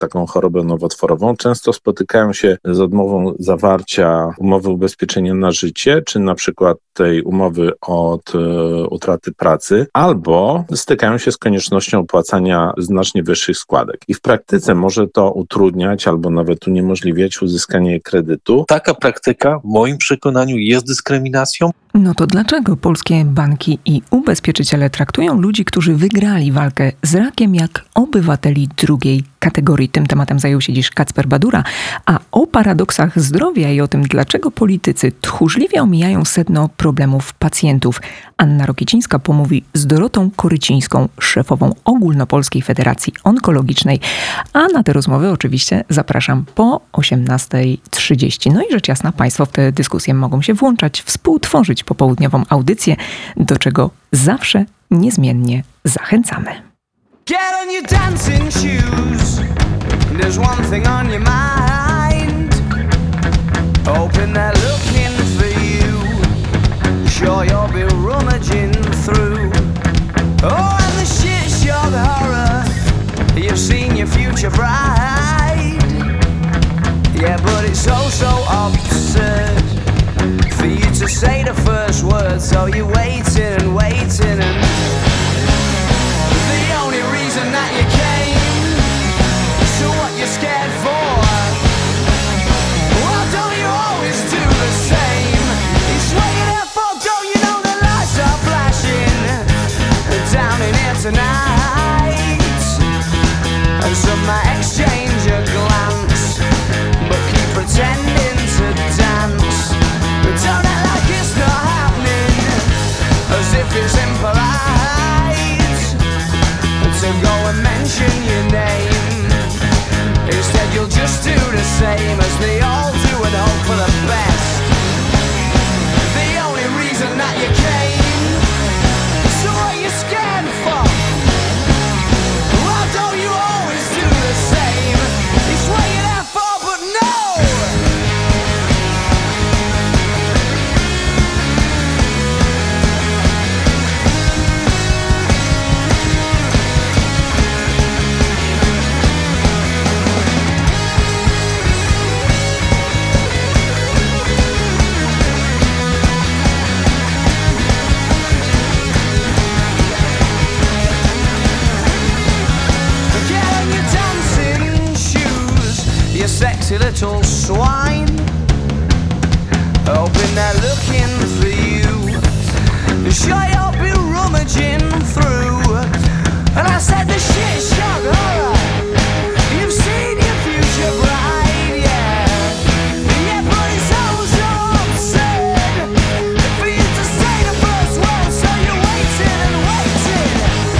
taką chorobę nowotworową, często spotykają się z odmową zawarcia umowy ubezpieczenia na życie, czy na przykład tej umowy od utraty pracy, albo stykają się z koniecznością opłacania znacznie wyższych składek. I w praktyce może to utrudniać albo nawet uniemożliwiać uzyskanie kredytu. Taka praktyka w moim przekonaniu jest dyskryminacją. No to dlaczego polskie banki i ubezpieczyciele traktują ludzi, którzy wygrali walkę z rakiem, jak obywateli drugiej kategorii? Tym tematem zajął się dziś Kacper Badura, a o paradoksach zdrowia i o tym, dlaczego politycy tchórzliwie omijają sedno problemów pacjentów, Anna Rokicińska pomówi z Dorotą Korycińską, szefową Ogólnopolskiej Federacji Onkologicznej. A na te rozmowy oczywiście zapraszam po 18:30. No i rzecz jasna, Państwo w tę dyskusję mogą się włączać, współtworzyć popołudniową audycję, do czego zawsze niezmiennie zachęcamy. Get on your dancing shoes. There's one thing on your mind. Hoping they're looking for you. Sure you'll be rummaging through. Oh, and the shit shock horror. You've seen your future bride. Yeah, but it's so absurd for you to say the first word. So you're waiting and waiting and the only reason that you came, so what you're scared for? Well, don't you always do the same? It's what you're there for, don't you know the lights are flashing down in here tonight? And some might exchange a glance, but keep pretending to dance. But don't act like it's not happening, as if it's impolite to go and mention your name. Instead you'll just do the same as they all do and hope for the best. The only reason that you came, so what you scared for? Well, don't you always do the same? It's what you're there for, but no! You sexy little swine, hoping they're looking for you. Sure you'll be rummaging through. And I said the shit shock horror. You've seen your future bride, yeah. Yeah, but it's so absurd for you to say the first word. So you're waiting and waiting.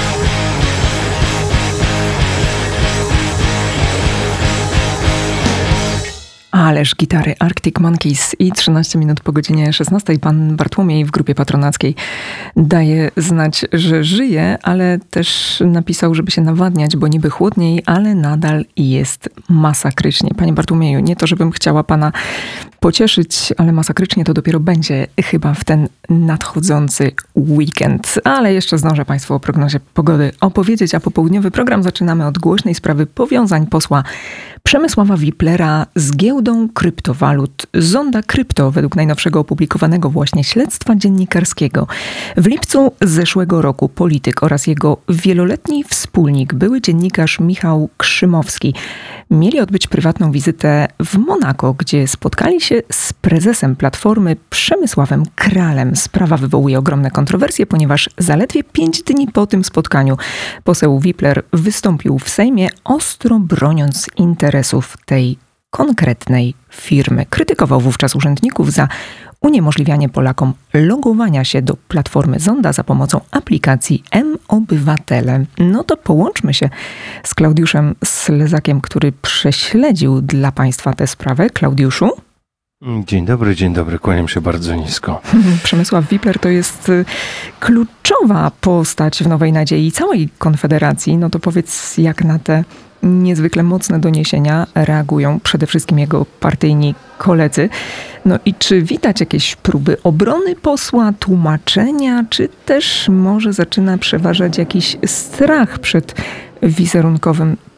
Ależ gitary Arctic Monkeys i 13 minut po godzinie 16. Pan Bartłomiej w grupie patronackiej daje znać, że żyje, ale też napisał, żeby się nawadniać, bo niby chłodniej, ale nadal jest masakrycznie. Panie Bartłomieju, nie to, żebym chciała pana pocieszyć, ale masakrycznie to dopiero będzie chyba w ten nadchodzący weekend. Ale jeszcze zdążę Państwu o prognozie pogody opowiedzieć, a popołudniowy program zaczynamy od głośnej sprawy powiązań posła Przemysława Wiplera z giełdą kryptowalut Zonda Krypto, według najnowszego opublikowanego właśnie śledztwa dziennikarskiego. W lipcu zeszłego roku polityk oraz jego wieloletni wspólnik, były dziennikarz Michał Krzymowski, mieli odbyć prywatną wizytę w Monako, gdzie spotkali się z prezesem Platformy Przemysławem Kralem. Sprawa wywołuje ogromne kontrowersje, ponieważ zaledwie 5 dni po tym spotkaniu poseł Wipler wystąpił w Sejmie, ostro broniąc interesów tej konkretnej firmy. Krytykował wówczas urzędników za uniemożliwianie Polakom logowania się do Platformy Zonda za pomocą aplikacji mObywatele. No to połączmy się z Klaudiuszem Slezakiem, który prześledził dla Państwa tę sprawę. Klaudiuszu? Dzień dobry, kłaniam się bardzo nisko. Przemysław Wipler to jest kluczowa postać w Nowej Nadziei i całej Konfederacji. No to powiedz, jak na te niezwykle mocne doniesienia reagują przede wszystkim jego partyjni koledzy. No i czy widać jakieś próby obrony posła, tłumaczenia, czy też może zaczyna przeważać jakiś strach przed wizerunkowym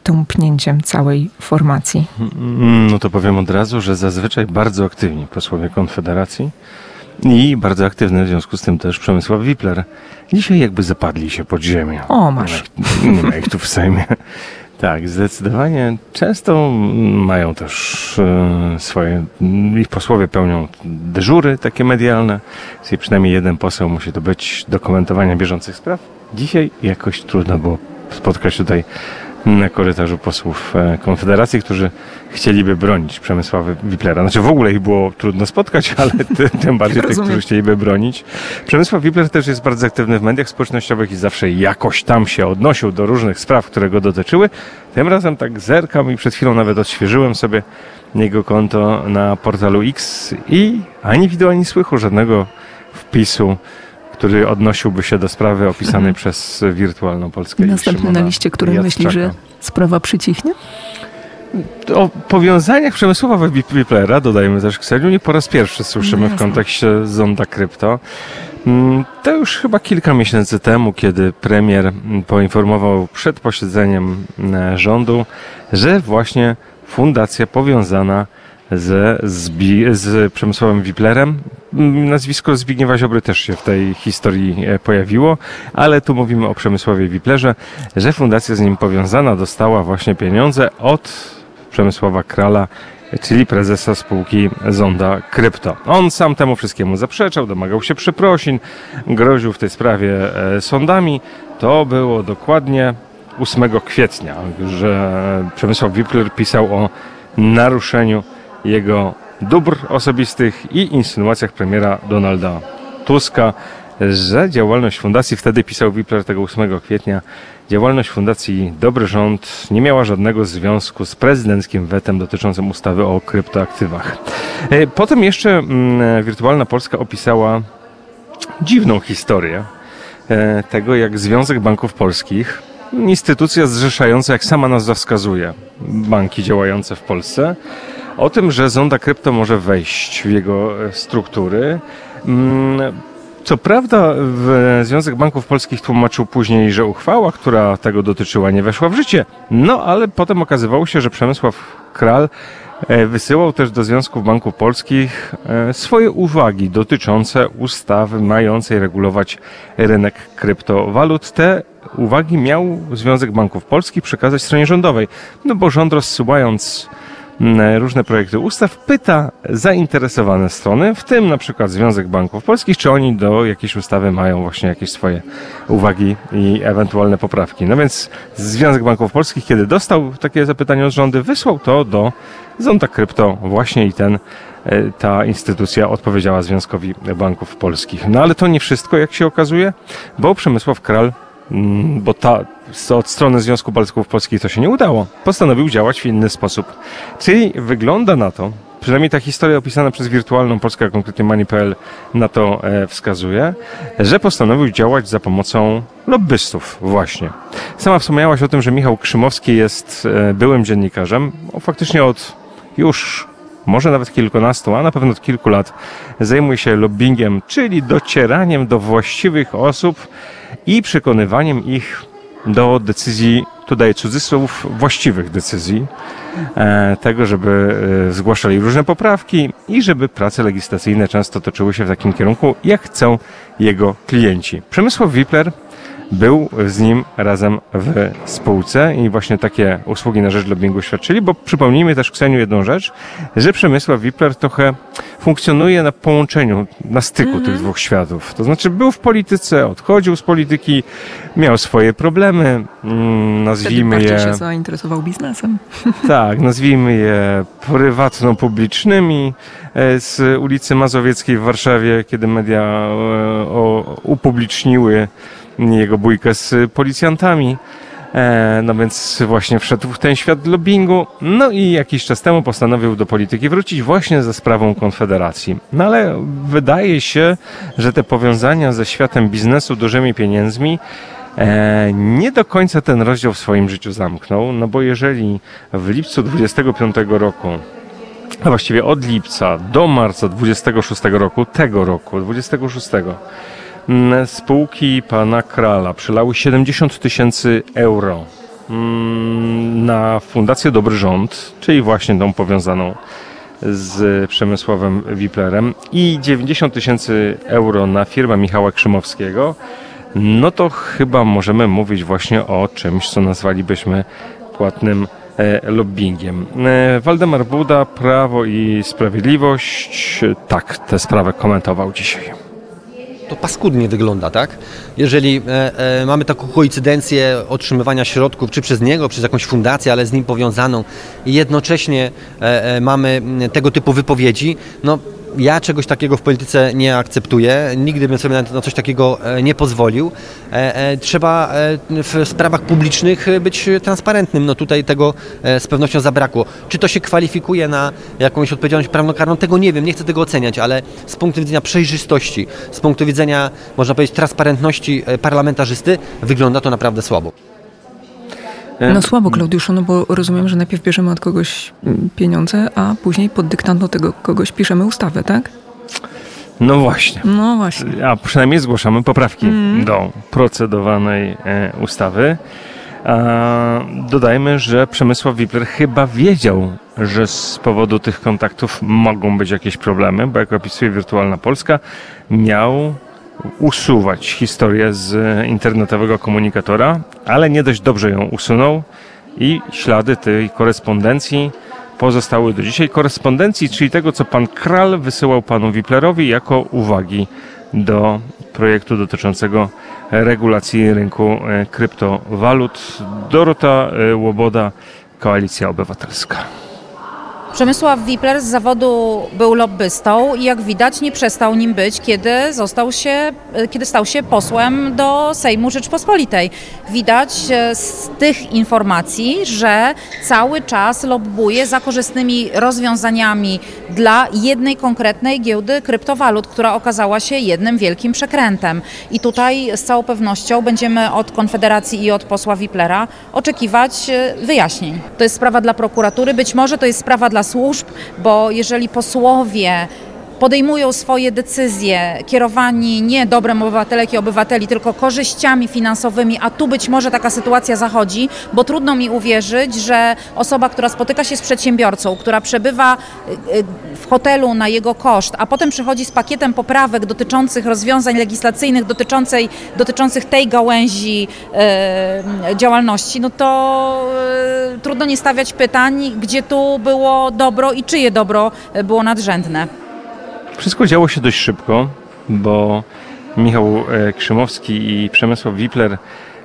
tąpnięciem całej formacji? No to powiem od razu, że zazwyczaj bardzo aktywni posłowie Konfederacji i bardzo aktywny w związku z tym też Przemysław Wipler dzisiaj jakby zapadli się pod ziemię. O, masz. Nie ma ich tu w Sejmie. Tak, zdecydowanie. Często mają też ich posłowie pełnią dyżury takie medialne, czyli przynajmniej jeden poseł musi to być do komentowania bieżących spraw. Dzisiaj jakoś trudno było spotkać tutaj na korytarzu posłów Konfederacji, którzy chcieliby bronić Przemysława Wiplera. Znaczy w ogóle ich było trudno spotkać, ale tym bardziej tych, którzy chcieliby bronić. Przemysław Wipler też jest bardzo aktywny w mediach społecznościowych i zawsze jakoś tam się odnosił do różnych spraw, które go dotyczyły. Tym razem tak zerkam i przed chwilą nawet odświeżyłem sobie jego konto na portalu X i ani widu, ani słychu żadnego wpisu, który odnosiłby się do sprawy opisanej przez Wirtualną Polskę. Następny na liście, który myśli, że sprawa przycichnie? O powiązaniach Przemysława Wiplera, dodajmy też, Kseniu, nie po raz pierwszy słyszymy w kontekście Zonda Krypto. To już chyba kilka miesięcy temu, kiedy premier poinformował przed posiedzeniem rządu, że właśnie fundacja powiązana z Przemysławem Wiplerem. Nazwisko Zbigniewa Ziobry też się w tej historii pojawiło, ale tu mówimy o Przemysławie Wiplerze, że fundacja z nim powiązana dostała właśnie pieniądze od Przemysława Krala, czyli prezesa spółki Zonda Krypto. On sam temu wszystkiemu zaprzeczał, domagał się przeprosin, groził w tej sprawie sądami. To było dokładnie 8 kwietnia, że Przemysław Wipler pisał o naruszeniu jego dóbr osobistych i insynuacjach premiera Donalda Tuska, że działalność fundacji, wtedy pisał Wipler tego 8 kwietnia, działalność fundacji Dobry Rząd nie miała żadnego związku z prezydenckim wetem dotyczącym ustawy o kryptoaktywach. Potem jeszcze Wirtualna Polska opisała dziwną historię tego, jak Związek Banków Polskich, instytucja zrzeszająca, jak sama nazwa wskazuje, banki działające w Polsce, o tym, że Zonda Krypto może wejść w jego struktury. Co prawda Związek Banków Polskich tłumaczył później, że uchwała, która tego dotyczyła, nie weszła w życie. No ale potem okazywało się, że Przemysław Kral wysyłał też do Związków Banków Polskich swoje uwagi dotyczące ustawy mającej regulować rynek kryptowalut. Te uwagi miał Związek Banków Polskich przekazać stronie rządowej. No bo rząd, rozsyłając różne projekty ustaw, pyta zainteresowane strony, w tym na przykład Związek Banków Polskich, czy oni do jakiejś ustawy mają właśnie jakieś swoje uwagi i ewentualne poprawki. No więc Związek Banków Polskich, kiedy dostał takie zapytanie od rządu, wysłał to do Zonda Krypto właśnie i ta instytucja odpowiedziała Związkowi Banków Polskich. No ale to nie wszystko, jak się okazuje, bo Przemysław Kral, bo od strony Związku Banków Polskich to się nie udało, postanowił działać w inny sposób. Czyli wygląda na to, przynajmniej ta historia opisana przez Wirtualną Polskę, a konkretnie Money.pl na to wskazuje, że postanowił działać za pomocą lobbystów właśnie. Sama wspomniałaś o tym, że Michał Krzymowski jest byłym dziennikarzem, faktycznie od już może nawet kilkunastu, a na pewno od kilku lat zajmuje się lobbingiem, czyli docieraniem do właściwych osób i przekonywaniem ich do decyzji, tu daję cudzysłów, właściwych decyzji, tego, żeby zgłaszali różne poprawki i żeby prace legislacyjne często toczyły się w takim kierunku, jak chcą jego klienci. Przemysław Wipler był z nim razem w spółce i właśnie takie usługi na rzecz lobbingu świadczyli, bo przypomnijmy też, Kseniu, jedną rzecz, że Przemysław Wipler trochę funkcjonuje na połączeniu, na styku tych dwóch światów. To znaczy był w polityce, odchodził z polityki, miał swoje problemy, nazwijmy je... Wtedy się zainteresował biznesem. Tak, nazwijmy je prywatno-publicznymi z ulicy Mazowieckiej w Warszawie, kiedy media upubliczniły jego bójkę z policjantami. No więc właśnie wszedł w ten świat lobbingu. No i jakiś czas temu postanowił do polityki wrócić właśnie za sprawą Konfederacji. No ale wydaje się, że te powiązania ze światem biznesu, dużymi pieniędzmi, nie do końca ten rozdział w swoim życiu zamknął. No bo jeżeli w lipcu 25 roku, a właściwie od lipca do marca 26 roku, tego roku, 26, spółki pana Krala przelały 70 000 euro na Fundację Dobry Rząd, czyli właśnie tą powiązaną z Przemysławem Wiplerem, i 90 000 euro na firmę Michała Krzymowskiego, no to chyba możemy mówić właśnie o czymś, co nazwalibyśmy płatnym lobbingiem. Waldemar Buda, Prawo i Sprawiedliwość, tak tę sprawę komentował dzisiaj. To paskudnie wygląda, tak? Jeżeli mamy taką koincydencję otrzymywania środków, czy przez niego, przez jakąś fundację, ale z nim powiązaną, i jednocześnie mamy tego typu wypowiedzi, no ja czegoś takiego w polityce nie akceptuję, nigdy bym sobie na coś takiego nie pozwolił. Trzeba w sprawach publicznych być transparentnym. No tutaj tego z pewnością zabrakło. Czy to się kwalifikuje na jakąś odpowiedzialność prawnokarną? Tego nie wiem, nie chcę tego oceniać, ale z punktu widzenia przejrzystości, z punktu widzenia, można powiedzieć, transparentności parlamentarzysty, wygląda to naprawdę słabo. No słabo, Klaudiuszu, no bo rozumiem, że najpierw bierzemy od kogoś pieniądze, a później pod dyktando tego kogoś piszemy ustawę, tak? No właśnie. No właśnie. A przynajmniej zgłaszamy poprawki do procedowanej ustawy. Dodajmy, że Przemysław Wipler chyba wiedział, że z powodu tych kontaktów mogą być jakieś problemy, bo jak opisuje Wirtualna Polska, miał usuwać historię z internetowego komunikatora, ale nie dość dobrze ją usunął i ślady tej korespondencji pozostały do dzisiaj. Korespondencji, czyli tego, co pan Kral wysyłał panu Wiplerowi jako uwagi do projektu dotyczącego regulacji rynku kryptowalut. Dorota Łoboda, Koalicja Obywatelska. Przemysław Wipler z zawodu był lobbystą i jak widać nie przestał nim być, kiedy stał się posłem do Sejmu Rzeczpospolitej. Widać z tych informacji, że cały czas lobbuje za korzystnymi rozwiązaniami dla jednej konkretnej giełdy kryptowalut, która okazała się jednym wielkim przekrętem. I tutaj z całą pewnością będziemy od Konfederacji i od posła Wiplera oczekiwać wyjaśnień. To jest sprawa dla prokuratury, być może to jest sprawa dla służb, bo jeżeli posłowie podejmują swoje decyzje kierowani nie dobrem obywatelek i obywateli, tylko korzyściami finansowymi, a tu być może taka sytuacja zachodzi, bo trudno mi uwierzyć, że osoba, która spotyka się z przedsiębiorcą, która przebywa w hotelu na jego koszt, a potem przychodzi z pakietem poprawek dotyczących rozwiązań legislacyjnych, dotyczących tej gałęzi działalności, no to trudno nie stawiać pytań, gdzie tu było dobro i czyje dobro było nadrzędne. Wszystko działo się dość szybko, bo Michał Krzymowski i Przemysław Wipler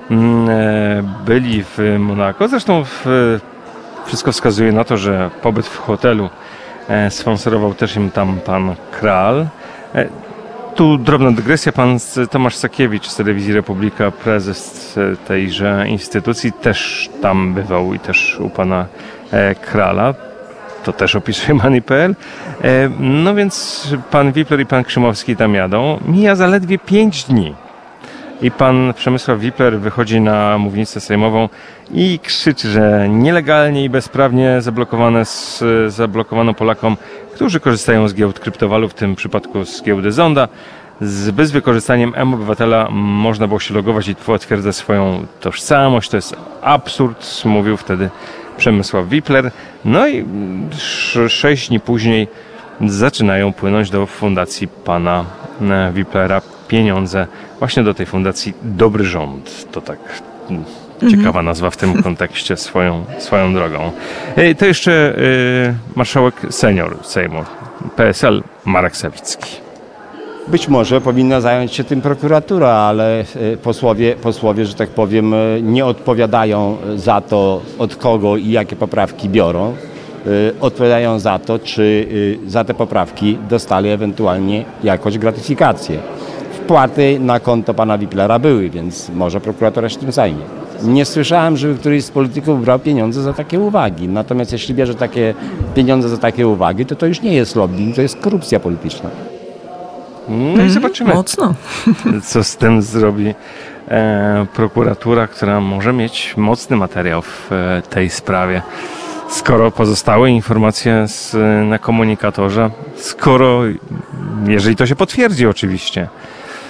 byli w Monako. Zresztą wszystko wskazuje na to, że pobyt w hotelu sponsorował też im tam pan Kral. Tu drobna dygresja, pan Tomasz Sakiewicz z Telewizji Republika, prezes tejże instytucji, też tam bywał i też u pana Krala. To też opisuje Money.pl. No więc pan Wipler i pan Krzymowski tam jadą. Mija zaledwie 5 dni. I pan Przemysław Wipler wychodzi na mównicę sejmową i krzyczy, że nielegalnie i bezprawnie zablokowano Polakom, którzy korzystają z giełd kryptowalut, w tym przypadku z giełdy Zonda. Bez wykorzystaniem M-Obywatela można było się logować i potwierdzać swoją tożsamość. To jest absurd, mówił wtedy Przemysław Wipler. No i 6 dni później zaczynają płynąć do fundacji pana Wiplera pieniądze właśnie do tej fundacji Dobry Rząd. To tak ciekawa nazwa w tym kontekście swoją drogą. To jeszcze marszałek senior Sejmu PSL Marek Sawicki. Być może powinna zająć się tym prokuratura, ale posłowie, że tak powiem, nie odpowiadają za to, od kogo i jakie poprawki biorą. Odpowiadają za to, czy za te poprawki dostali ewentualnie jakąś gratyfikację. Wpłaty na konto pana Wiplera były, więc może prokuratura się tym zajmie. Nie słyszałem, żeby któryś z polityków brał pieniądze za takie uwagi. Natomiast jeśli bierze takie pieniądze za takie uwagi, to już nie jest lobbying, to jest korupcja polityczna. No i zobaczymy, mocno. Co z tym zrobi prokuratura, która może mieć mocny materiał w tej sprawie. Skoro pozostały informacje na komunikatorze, jeżeli to się potwierdzi oczywiście,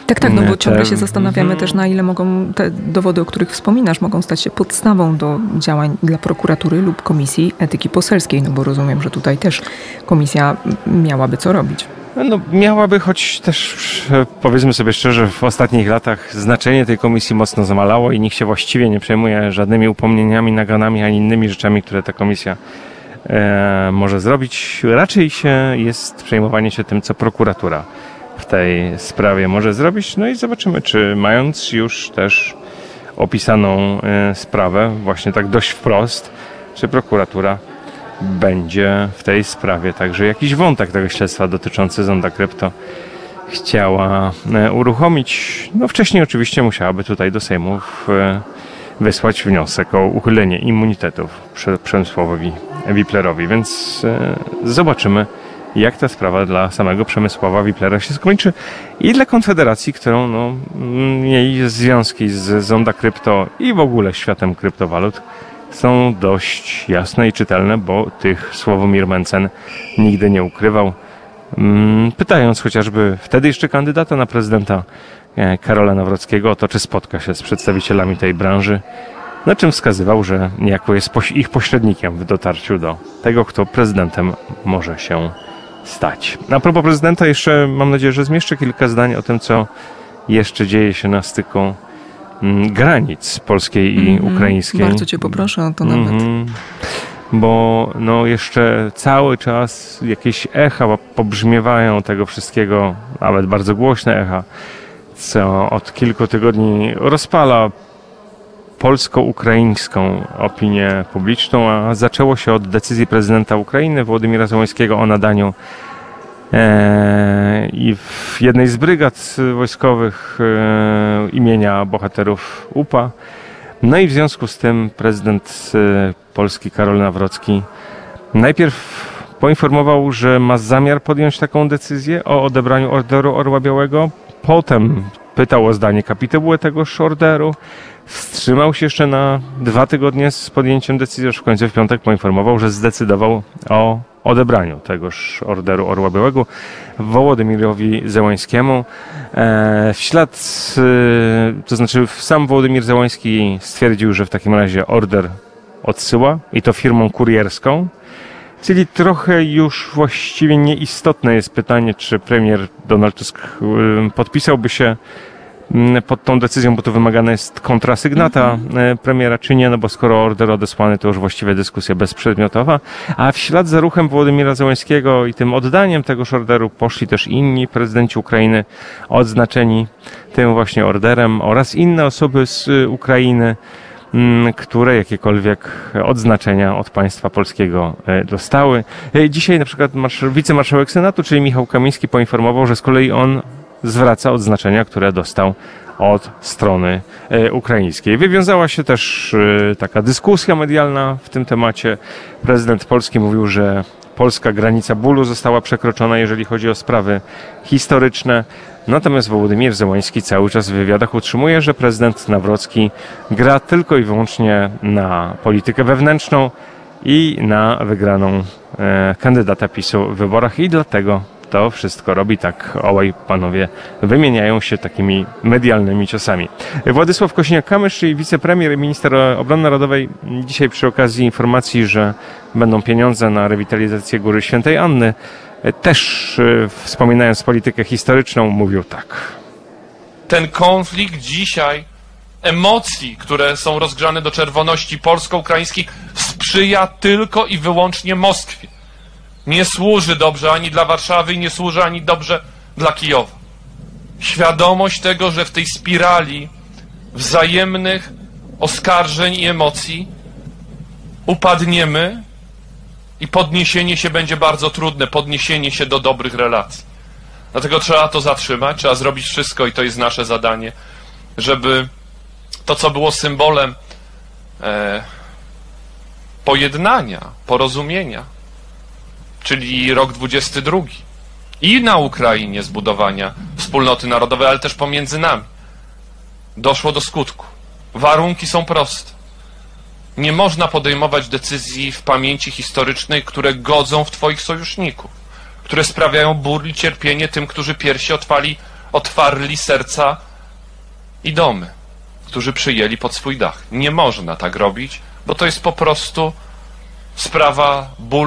Tak, no bo ciągle się zastanawiamy też, na ile mogą te dowody, o których wspominasz, mogą stać się podstawą do działań dla prokuratury lub Komisji Etyki Poselskiej, no bo rozumiem, że tutaj też komisja miałaby co robić. No, miałaby, choć też powiedzmy sobie szczerze, w ostatnich latach znaczenie tej komisji mocno zamalało i nikt się właściwie nie przejmuje żadnymi upomnieniami, naganami, ani innymi rzeczami, które ta komisja może zrobić. Raczej jest przejmowanie się tym, co prokuratura w tej sprawie może zrobić. No i zobaczymy, czy mając już też opisaną sprawę, właśnie tak dość wprost, czy prokuratura będzie w tej sprawie także jakiś wątek tego śledztwa dotyczący Zonda Krypto chciała uruchomić. No wcześniej oczywiście musiałaby tutaj do Sejmu wysłać wniosek o uchylenie immunitetów Przemysławowi Wiplerowi, więc zobaczymy, jak ta sprawa dla samego Przemysława Wiplera się skończy i dla Konfederacji, którą jej związki z Zonda Krypto i w ogóle światem kryptowalut są dość jasne i czytelne, bo tych Sławomir Mencen nigdy nie ukrywał. Pytając chociażby wtedy jeszcze kandydata na prezydenta Karola Nawrockiego o to, czy spotka się z przedstawicielami tej branży, na czym wskazywał, że niejako jest ich pośrednikiem w dotarciu do tego, kto prezydentem może się stać. A propos prezydenta, jeszcze mam nadzieję, że zmieszczę kilka zdań o tym, co jeszcze dzieje się na styku granic polskiej i ukraińskiej. Bardzo cię poproszę o to nawet. Bo jeszcze cały czas jakieś echa pobrzmiewają tego wszystkiego, nawet bardzo głośne echa, co od kilku tygodni rozpala polsko-ukraińską opinię publiczną, a zaczęło się od decyzji prezydenta Ukrainy Wołodymyra Zełenskiego o nadaniu i w jednej z brygad wojskowych imienia bohaterów UPA. No i w związku z tym prezydent Polski Karol Nawrocki najpierw poinformował, że ma zamiar podjąć taką decyzję o odebraniu Orderu Orła Białego. Potem pytał o zdanie kapituły tegoż orderu. Wstrzymał się jeszcze na 2 tygodnie z podjęciem decyzji, już w końcu w piątek poinformował, że zdecydował o odebraniu tegoż Orderu Orła Białego Wołodymyrowi Zełańskiemu. To znaczy sam Wołodymyr Zełański stwierdził, że w takim razie order odsyła i to firmą kurierską. Czyli trochę już właściwie nieistotne jest pytanie, czy premier Donald Tusk podpisałby się pod tą decyzją, bo tu wymagana jest kontrasygnata premiera, czy nie, no bo skoro order odesłany, to już właściwie dyskusja bezprzedmiotowa, a w ślad za ruchem Wołodymyra Zełańskiego i tym oddaniem tegoż orderu poszli też inni prezydenci Ukrainy odznaczeni tym właśnie orderem oraz inne osoby z Ukrainy, które jakiekolwiek odznaczenia od państwa polskiego dostały. Dzisiaj na przykład wicemarszałek Senatu, czyli Michał Kamiński, poinformował, że z kolei on zwraca odznaczenia, które dostał od strony ukraińskiej. Wywiązała się też taka dyskusja medialna w tym temacie. Prezydent Polski mówił, że polska granica bólu została przekroczona, jeżeli chodzi o sprawy historyczne. Natomiast Wołodymyr Zełański cały czas w wywiadach utrzymuje, że prezydent Nawrocki gra tylko i wyłącznie na politykę wewnętrzną i na wygraną kandydata PiS-u w wyborach i dlatego to wszystko robi tak. Obaj panowie wymieniają się takimi medialnymi ciosami. Władysław Kosiniak-Kamysz, czyli wicepremier i minister obrony narodowej, dzisiaj przy okazji informacji, że będą pieniądze na rewitalizację Góry Świętej Anny, też wspominając politykę historyczną, mówił tak. Ten konflikt dzisiaj, emocji, które są rozgrzane do czerwoności polsko-ukraińskich, sprzyja tylko i wyłącznie Moskwie. Nie służy dobrze ani dla Warszawy i nie służy ani dobrze dla Kijowa. Świadomość tego, że w tej spirali wzajemnych oskarżeń i emocji upadniemy i podniesienie się będzie bardzo trudne, podniesienie się do dobrych relacji. Dlatego trzeba to zatrzymać, trzeba zrobić wszystko i to jest nasze zadanie, żeby to, co było symbolem pojednania, porozumienia, czyli rok 22 i na Ukrainie zbudowania wspólnoty narodowej, ale też pomiędzy nami, doszło do skutku. Warunki są proste. Nie można podejmować decyzji w pamięci historycznej, które godzą w twoich sojuszników, które sprawiają ból i cierpienie tym, którzy piersi otwali otwarli serca i domy, którzy przyjęli pod swój dach. Nie można tak robić, bo to jest po prostu sprawa bólu.